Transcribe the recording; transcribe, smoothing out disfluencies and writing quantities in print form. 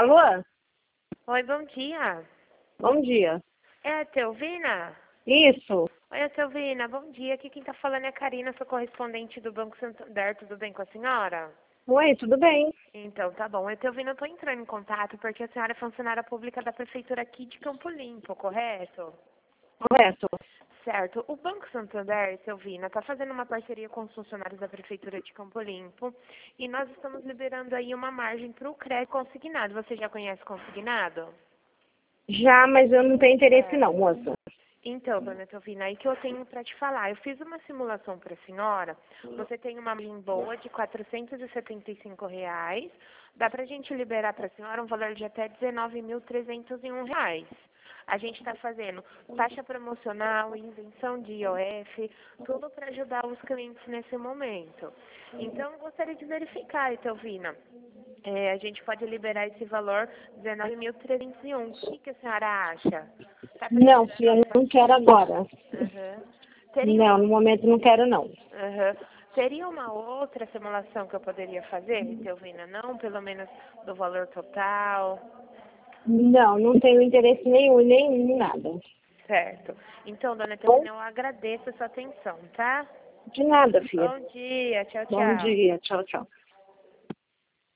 Alô? Oi, bom dia. Bom dia. É a Teovina? Isso. Oi, a Teovina, bom dia. Aqui quem tá falando é a Karina, sou correspondente do Banco Santander. Tudo bem com a senhora? Oi, tudo bem? Então, tá bom. Eu, Teovina, eu tô entrando em contato porque a senhora é funcionária pública da Prefeitura aqui de Campo Limpo, correto? Correto. Certo. O Banco Santander, Teovina, está fazendo uma parceria com os funcionários da Prefeitura de Campo Limpo e nós estamos liberando aí uma margem para o crédito consignado. Você já conhece consignado? Já, mas eu não tenho interesse não, Certo. moça. Então, dona Teovina, aí que eu tenho para te falar. Eu fiz uma simulação para a senhora. Você tem uma margem boa de R$ 475. Dá para a gente liberar para a senhora um valor de até R$ 19.301. A gente está fazendo taxa promocional, isenção de IOF, tudo para ajudar os clientes nesse momento. Então, eu gostaria de verificar, Teovina. A gente pode liberar esse valor, 19.301. O que a senhora acha? Tá Não, precisando filha, eu não quero alguma... agora. Uhum. Teria Não, uma... no momento não quero não. Uhum. Teria uma outra simulação que eu poderia fazer, Teovina? Não, pelo menos do valor total. Não, não tenho interesse nenhum, nem em nada. Certo. Então, dona Bom, Teovina, eu agradeço a sua atenção, tá? de nada, filha. Bom dia. Tchau, Bom tchau. dia. Tchau, tchau.